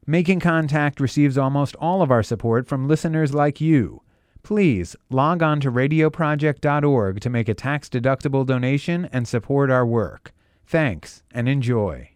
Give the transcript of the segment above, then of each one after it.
Making Contact receives almost all of our support from listeners like you. Please log on to radioproject.org to make a tax-deductible donation and support our work. Thanks, and enjoy.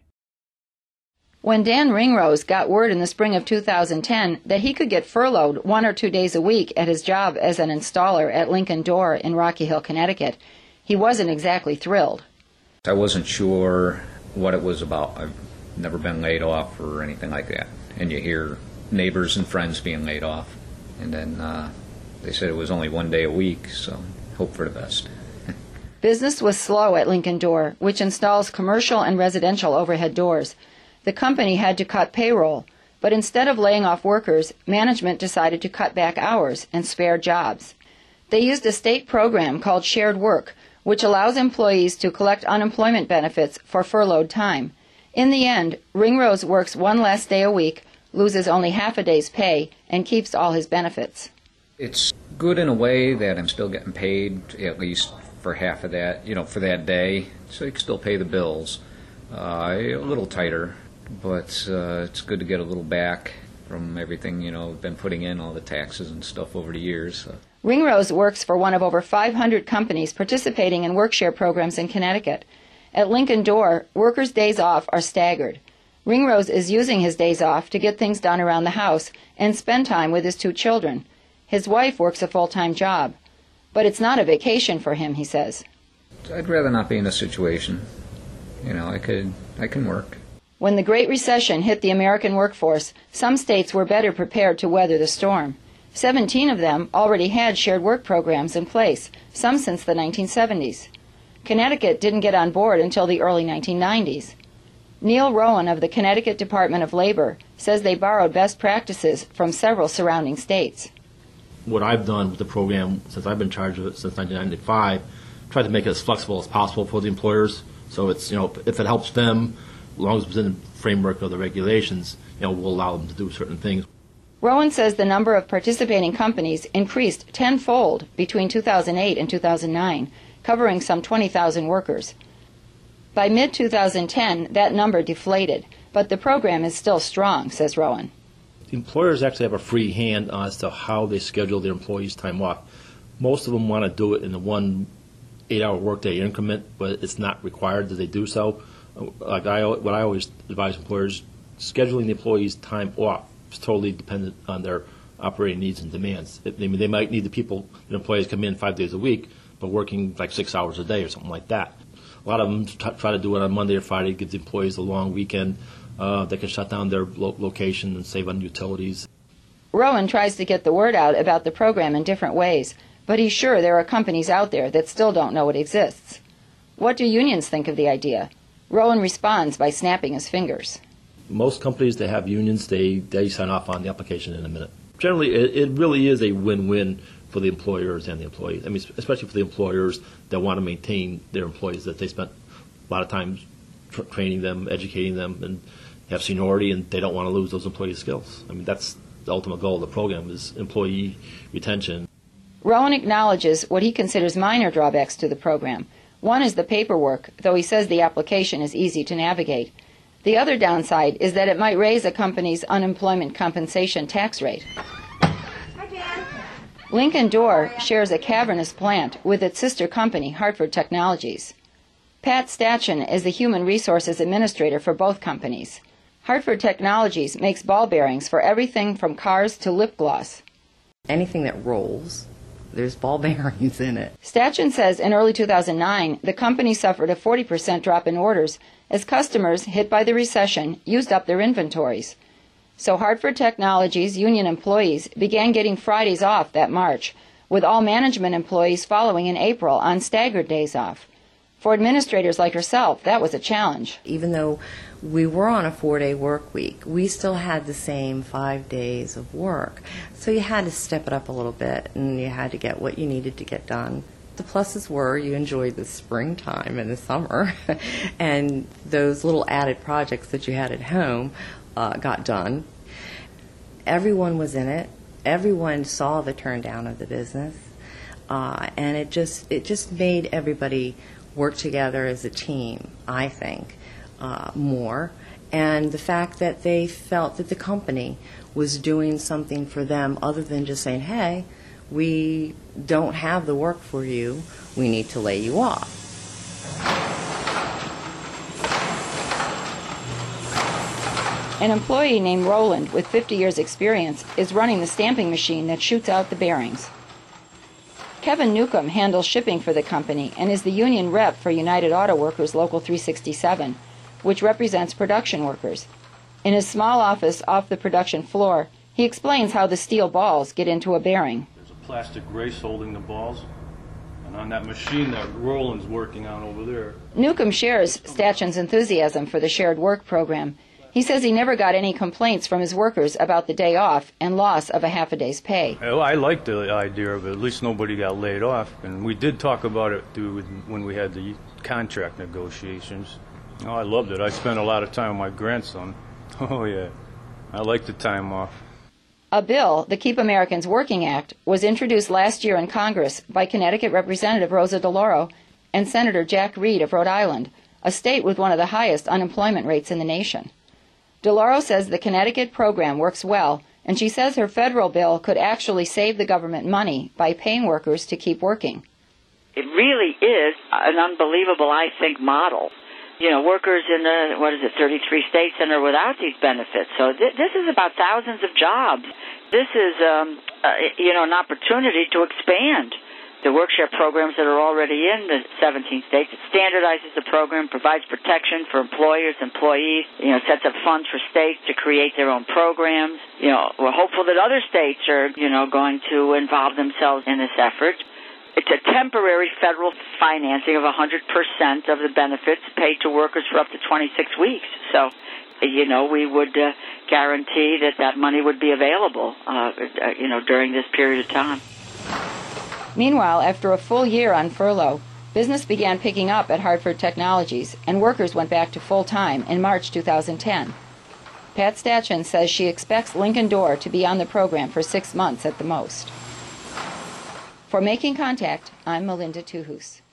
When Dan Ringrose got word in the spring of 2010 that he could get furloughed 1 or 2 days a week at his job as an installer at Lincoln Door in Rocky Hill, Connecticut, he wasn't exactly thrilled. I wasn't sure what it was about. I've never been laid off or anything like that. And you hear neighbors and friends being laid off. And then they said it was only 1 day a week, so hope for the best. Business was slow at Lincoln Door, which installs commercial and residential overhead doors. The company had to cut payroll, but instead of laying off workers, management decided to cut back hours and spare jobs. They used a state program called Shared Work, which allows employees to collect unemployment benefits for furloughed time. In the end, Ringrose works 1 less day a week, loses only half a day's pay, and keeps all his benefits. It's good in a way that I'm still getting paid, at least for half of that, for that day, so you can still pay the bills. A little tighter, but it's good to get a little back from everything, been putting in, all the taxes and stuff over the years. So. Ringrose works for one of over 500 companies participating in work-share programs in Connecticut. At Lincoln Door, workers' days off are staggered. Ringrose is using his days off to get things done around the house and spend time with his 2 children. His wife works a full-time job. But it's not a vacation for him, he says. I'd rather not be in this situation. I can work. When the Great Recession hit the American workforce, some states were better prepared to weather the storm. 17 of them already had shared work programs in place, some since the 1970s. Connecticut didn't get on board until the early 1990s. Neil Rowan of the Connecticut Department of Labor says they borrowed best practices from several surrounding states. What I've done with the program since I've been in charge of it since 1995, tried to make it as flexible as possible for the employers. So it's, if it helps them, as long as it's within the framework of the regulations, we'll allow them to do certain things. Rowan says the number of participating companies increased tenfold between 2008 and 2009, covering some 20,000 workers. By mid-2010, that number deflated, but the program is still strong, says Rowan. The employers actually have a free hand as to how they schedule their employees' time off. Most of them want to do it in the 1 8-hour workday increment, but it's not required that they do so. What I always advise employers, scheduling the employees' time off is totally dependent on their operating needs and demands. They might need the employees come in 5 days a week, but working like 6 hours a day or something like that. A lot of them try to do it on Monday or Friday, give the employees a long weekend. They can shut down their location and save on utilities. Rowan tries to get the word out about the program in different ways, but he's sure there are companies out there that still don't know it exists. What do unions think of the idea? Rowan responds by snapping his fingers. Most companies that have unions, they sign off on the application in a minute. Generally, it really is a win-win for the employers and the employees. I mean, especially for the employers that want to maintain their employees, that they spent a lot of time training them, educating them, and have seniority, and they don't want to lose those employee skills. I mean, that's the ultimate goal of the program, is employee retention. Rowan acknowledges what he considers minor drawbacks to the program. One is the paperwork, though he says the application is easy to navigate. The other downside is that it might raise a company's unemployment compensation tax rate. Hi, Dan. Lincoln Door shares a cavernous plant with its sister company, Hartford Technologies. Pat Stachin is the human resources administrator for both companies. Hartford Technologies makes ball bearings for everything from cars to lip gloss. Anything that rolls, there's ball bearings in it. Stachin says in early 2009, the company suffered a 40% drop in orders as customers hit by the recession used up their inventories. So Hartford Technologies union employees began getting Fridays off that March, with all management employees following in April on staggered days off. For administrators like herself, that was a challenge. Even though we were on a 4-day work week, we still had the same 5 days of work. So you had to step it up a little bit, and you had to get what you needed to get done. The pluses were you enjoyed the springtime and the summer, and those little added projects that you had at home got done. Everyone was in it. Everyone saw the turn down of the business, and it just made everybody work together as a team, I think, more. And the fact that they felt that the company was doing something for them other than just saying, hey, we don't have the work for you, we need to lay you off. An employee named Roland with 50 years' experience is running the stamping machine that shoots out the bearings. Kevin Newcomb handles shipping for the company and is the union rep for United Auto Workers Local 367, which represents production workers. In his small office off the production floor, he explains how the steel balls get into a bearing. There's a plastic brace holding the balls, and on that machine that Roland's working on over there. Newcomb shares Stachen's enthusiasm for the shared work program. He says he never got any complaints from his workers about the day off and loss of a half a day's pay. I like the idea of it. At least nobody got laid off. And we did talk about it when we had the contract negotiations. Oh, I loved it. I spent a lot of time with my grandson. Oh, yeah. I like the time off. A bill, the Keep Americans Working Act, was introduced last year in Congress by Connecticut Representative Rosa DeLauro and Senator Jack Reed of Rhode Island, a state with one of the highest unemployment rates in the nation. DeLauro says the Connecticut program works well, and she says her federal bill could actually save the government money by paying workers to keep working. It really is an unbelievable, I think, model. You know, workers in 33 states and are without these benefits. So this is about thousands of jobs. This is, an opportunity to expand the work-share programs that are already in the 17 states. It standardizes the program, provides protection for employers, employees, sets up funds for states to create their own programs. We're hopeful that other states are, going to involve themselves in this effort. It's a temporary federal financing of 100% of the benefits paid to workers for up to 26 weeks. So, we would guarantee that money would be available, during this period of time. Meanwhile, after a full year on furlough, business began picking up at Hartford Technologies, and workers went back to full-time in March 2010. Pat Stachen says she expects Lincoln Door to be on the program for 6 months at the most. For Making Contact, I'm Melinda Tuhus.